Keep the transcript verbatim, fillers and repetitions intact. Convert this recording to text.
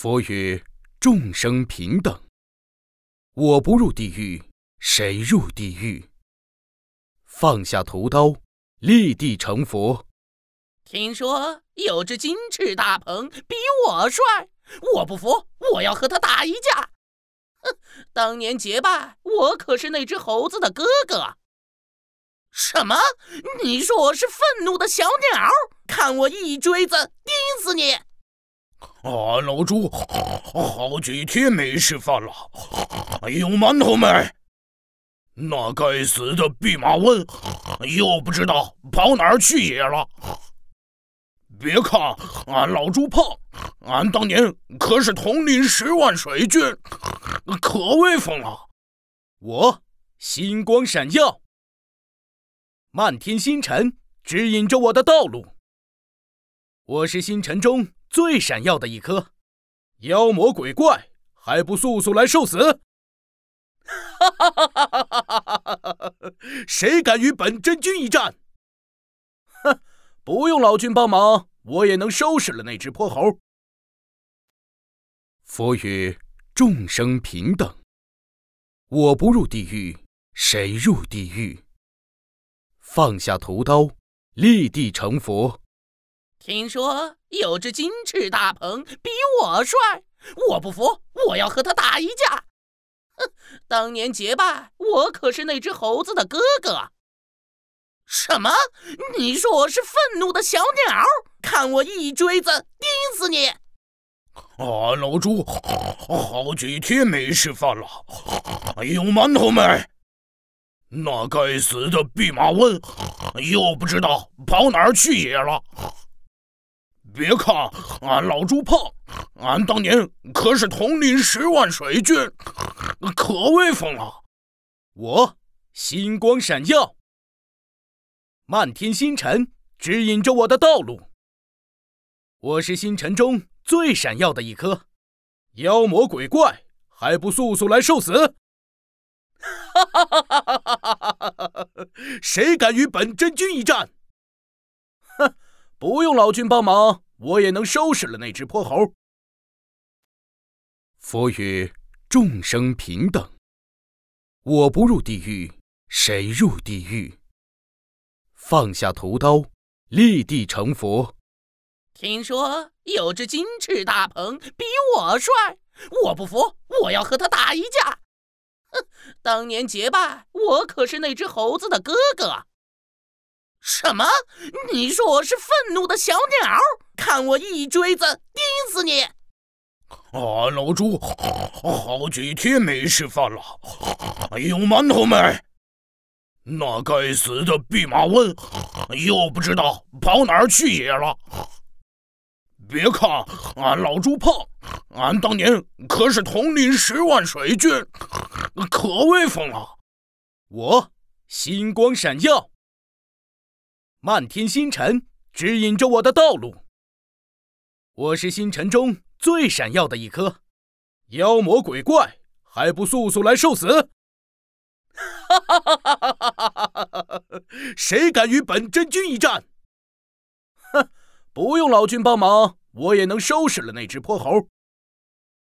佛语众生平等，我不入地狱，谁入地狱？放下屠刀，立地成佛。 听说有只金翅大鹏比我帅，我不服，我要和他打一架。哼，当年结拜，我可是那只猴子的哥哥。什么？你说我是愤怒的小鸟？看我一锥子钉死你！ 啊，老朱，好几天没吃饭了，有馒头没？那该死的弼马温又不知道跑哪儿去野了。别看俺老朱胖，俺当年可是统领十万水军，可威风了。 我星光闪耀，漫天星辰指引着我的道路。我是星辰中最闪耀的一颗，妖魔鬼怪还不速速来受死！谁敢与本真君一战？哼，不用老君帮忙，我也能收拾了那只泼猴。佛语众生平等，我不入地狱，谁入地狱？放下屠刀，立地成佛。 听说有只金翅大鹏比我帅，我不服，我要和他打一架。哼，当年结拜，我可是那只猴子的哥哥。什么？你说我是愤怒的小鸟？看我一锥子钉死你！ 啊，老朱，好几天没吃饭了，有馒头没？那该死的弼马温又不知道跑哪儿去野了。别看俺老朱胖，俺当年可是统领十万水军，可威风了。 我星光闪耀，漫天星辰指引着我的道路。我是星辰中最闪耀的一颗，妖魔鬼怪还不速速来受死！谁敢与本真君一战？哼，不用老君帮忙，我也能收拾了那只泼猴。佛语众生平等，我不入地狱，谁入地狱？放下屠刀，立地成佛。 听说有只金翅大鹏比我帅，我不服，我要和他打一架。哼，当年结拜，我可是那只猴子的哥哥。什么？你说我是愤怒的小鸟？看我一锥子钉死你！ 啊，老朱，好几天没吃饭了，有馒头没？那该死的弼马温又不知道跑哪儿去野了。别看俺老朱胖，俺当年可是统领十万水军，可威风了。 我星光闪耀，漫天星辰指引着我的道路。我是星辰中最闪耀的一颗，妖魔鬼怪还不速速来受死！谁敢与本真君一战？哼，不用老君帮忙，我也能收拾了那只泼猴。